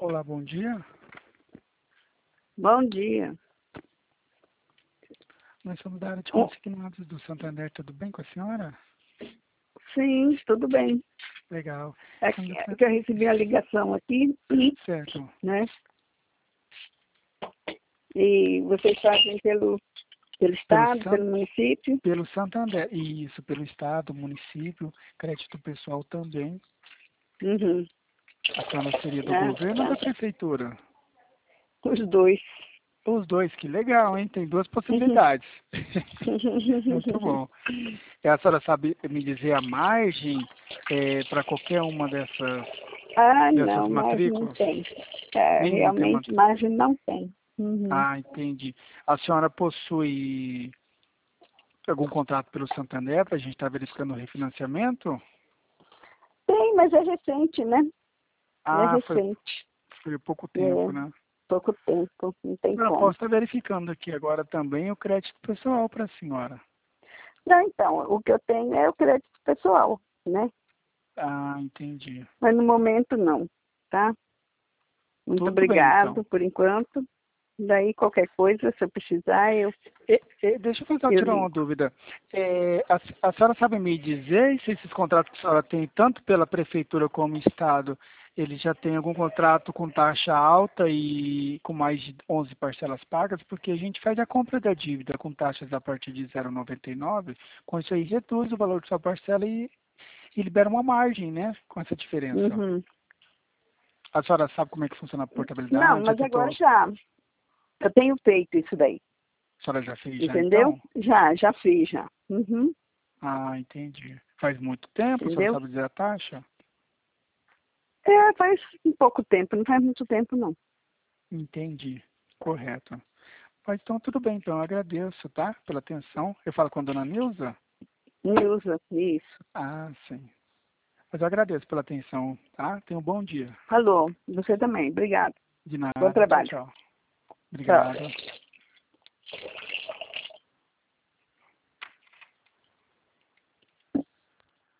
Olá, bom dia. Bom dia. Nós somos da área de consignados do Santander. Tudo bem com a senhora? Sim, tudo bem. Legal. É que eu recebi a ligação aqui, Certo. né? E vocês fazem pelo estado, pelo município? Pelo Santander. Isso, pelo estado, município, crédito pessoal também. Uhum. A senhora seria do Ah, governo ou da prefeitura? os dois. Os dois, que legal, hein? Tem duas possibilidades. Muito bom. E a senhora sabe me dizer a margem para qualquer uma dessas Não, margem não matrículas? tem. Nenhum tem Realmente, matrícula. margem não tem. Uhum. Ah, entendi. A senhora possui algum contrato pelo Santander para a gente estar verificando o refinanciamento? Tem, mas é recente, né? É Ah, recente. foi pouco tempo, É, né? pouco tempo, não tem Eu como. posso estar verificando aqui agora também o crédito pessoal para a senhora. Não, então, o que eu tenho é o crédito pessoal, né? Ah, entendi. Mas no momento não, tá? Muito Tudo bem, então. obrigado por enquanto. Daí qualquer coisa, se eu precisar, Deixa eu eu tirar uma ligo. dúvida. A senhora sabe me dizer se esses contratos que a senhora tem, tanto pela prefeitura como Estado, ele já tem algum contrato com taxa alta e com mais de 11 parcelas pagas? Porque a gente faz a compra da dívida com taxas a partir de 0,99, com isso aí reduz o valor de sua parcela e libera uma margem, né? Com essa diferença. Uhum. A senhora sabe como é que funciona a Não, portabilidade? Já mas agora tentou? já. Eu tenho feito isso daí. A senhora já fez já Entendeu? então? Já fiz já. Uhum. Ah, entendi. Faz muito tempo, a senhora Entendeu? sabe dizer a taxa? Faz um pouco tempo, não faz muito tempo não. Entendi. Correto. Mas então tudo bem, então eu agradeço, tá? Pela atenção. Eu falo com a dona Nilza? Nilza, isso. Ah, sim. Mas eu agradeço pela atenção, tá? Tenha um bom dia. Falou. Você também. Obrigado. De Bom nada. Tchau, trabalho. tchau. Tchau. Obrigado.